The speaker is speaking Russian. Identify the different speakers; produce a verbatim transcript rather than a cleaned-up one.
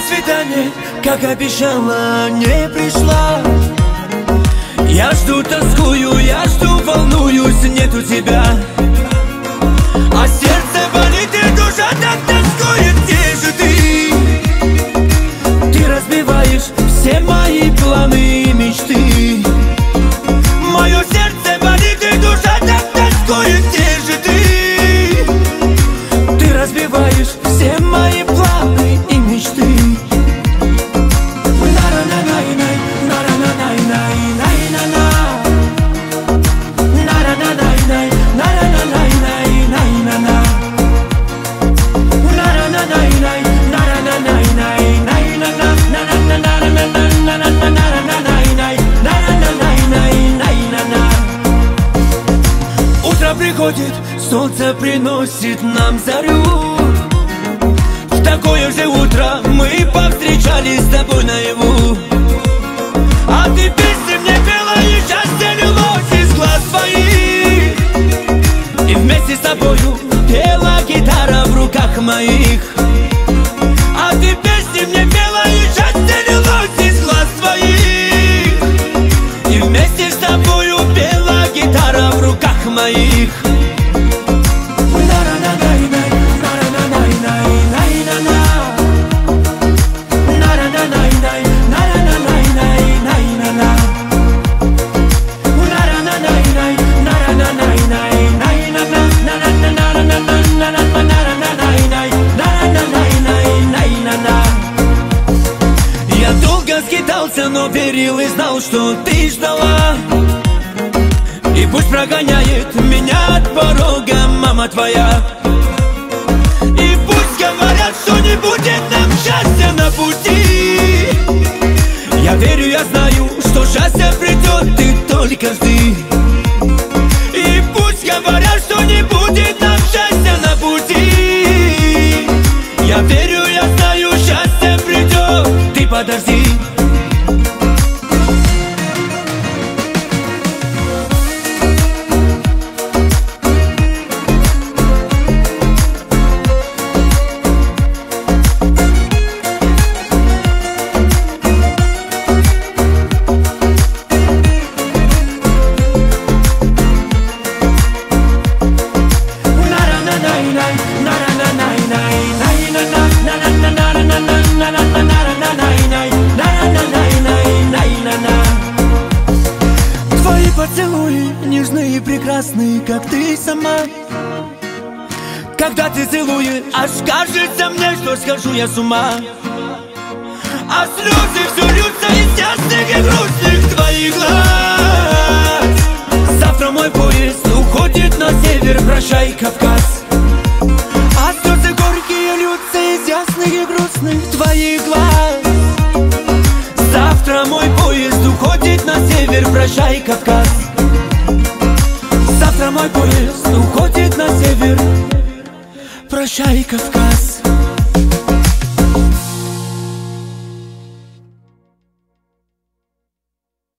Speaker 1: свидание, как обещала, не пришла. Я жду, тоскую, я жду, волнуюсь, нету тебя. А сердце болит и душа так тоскует, где же ты? Ты разбиваешь все мои планы и мечты. Мое сердце болит и душа так тоскует, где же ты? Ты разбиваешь все мои планы и мечты. Утро приходит, солнце приносит нам зарю. В такое же утро мы повстречались с тобой наяву. А ты песни мне пела, и счастье лилось из глаз твоих. И вместе с тобою пела гитара в руках моих. А ты песни мне пела, и счастье лилось из глаз твоих. И вместе с тобою пела гитара в руках моих. Я долго скитался, но верил и знал, что ты ждала. И пусть прогоняет меня от порога мама твоя. И пусть говорят, что не будет нам счастья на пути. Я верю, я знаю, что счастье придет, ты только жди. И пусть говорят, что не будет нам счастья на пути. Я верю, я знаю, счастье придет, ты подожди. Твои поцелуи нежные и прекрасные, как ты сама. Когда ты целуешь, аж кажется мне, что схожу я с ума. А слезы все льются из ясных и грустных твоих глаз. Завтра мой поезд уходит на север, прощай, Кавказ. А слезы горькие льются из ясных и грустных твоих глаз. Завтра мой поезд уходит на север, прощай, Кавказ. Завтра мой поезд уходит на север, прощай, Кавказ.